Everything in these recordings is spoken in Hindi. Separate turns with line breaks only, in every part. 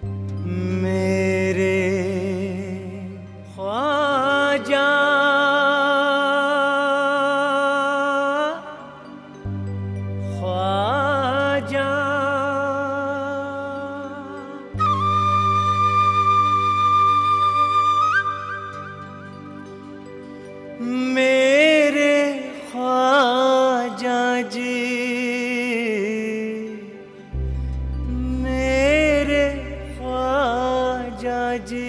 मेरे ख्वाजा ख्वाजा मेरे ख्वाजा जी जी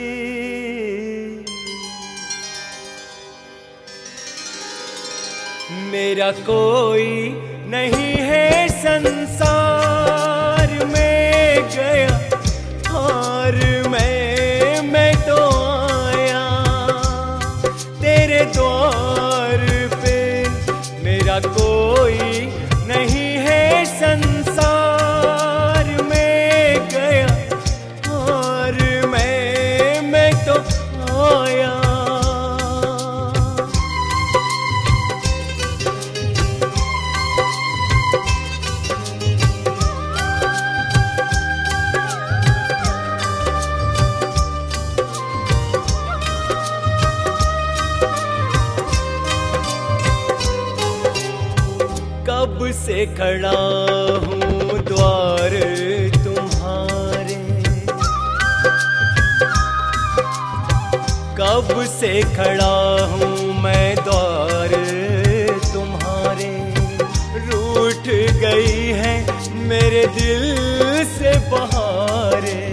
मेरा कोई नहीं है संसार में गया और मैं तो आया तेरे द्वार पे। मेरा कोई नहीं है संसार में गया और मैं तो आया। कब से खड़ा हूँ द्वार तुम्हारे, कब से खड़ा हूँ मैं द्वार तुम्हारे। रूठ गई है मेरे दिल से बहारें,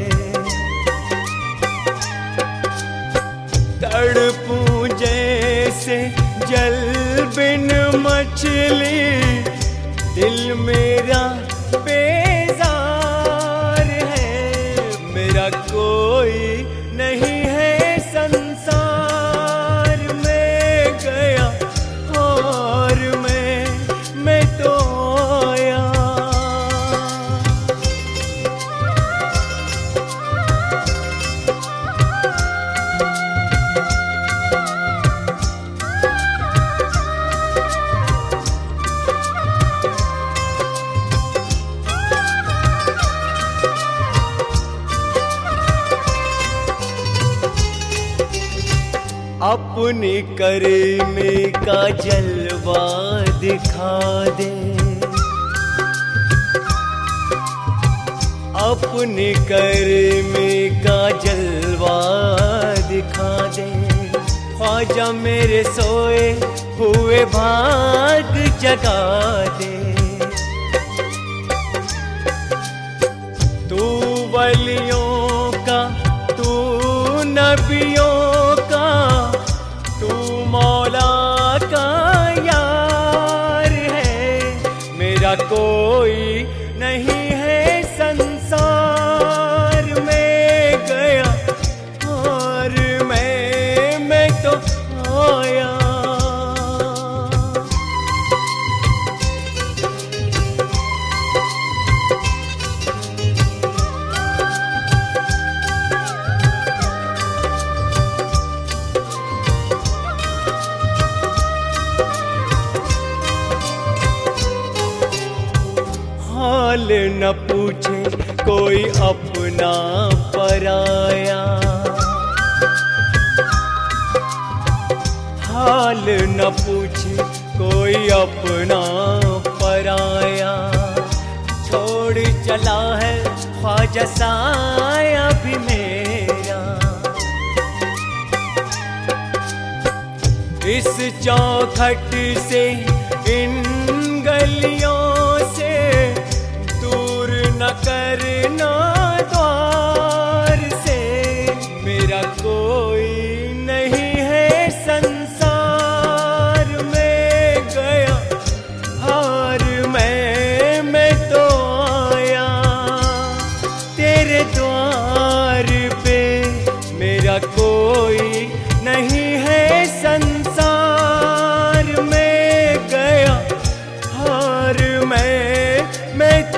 तड़पूं जैसे जल बिन मछली। दिल मेरा बेजार है, मेरा कोई नहीं है संसार में गया और मैं तो आया। अपनी करनी का जलवा दिखा दे, अपनी करनी का जलवा दिखा दे। ख्वाजा मेरे सोए हुए भाग जगा दे। तू वलियों का, तू नबियों का, तू मौला का यार है। मेरा कोई नहीं है संसार में गया और मैं तो आया। हाल न पूछे कोई अपना पराया, हाल न पूछे कोई अपना पराया। छोड़ चला है ख्वाजा साया भी मेरा। इस चौखट से इन गलियों से दूर न करना द्वार से। मेरा कोई नहीं है संसार में गया और मैं तो आया तेरे द्वार पे। मेरा कोई नहीं है संसार में गया और मैं